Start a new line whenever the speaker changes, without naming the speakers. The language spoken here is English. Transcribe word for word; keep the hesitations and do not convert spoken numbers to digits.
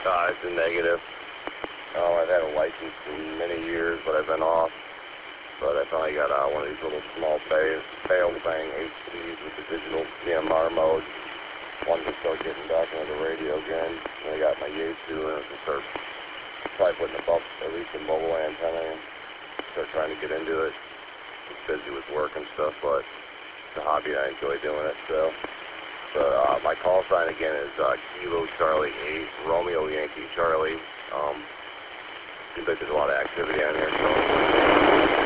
Uh, it's a negative. Um, I've had a license for many years, but I've been off. But I finally got uh, one of these little small fail bang H Ds with the digital D M R mode. Wanted to start getting back into the radio again. And I got my Yaesu and I can start probably putting above at least a mobile antenna and start trying to get into it. It's busy with work and stuff, but it's a hobby and I enjoy doing it. So, but, uh, my call sign again is uh, Kilo Charlie eight, Romeo Yankee Charlie. Um, seems like there's a lot of activity on here. So.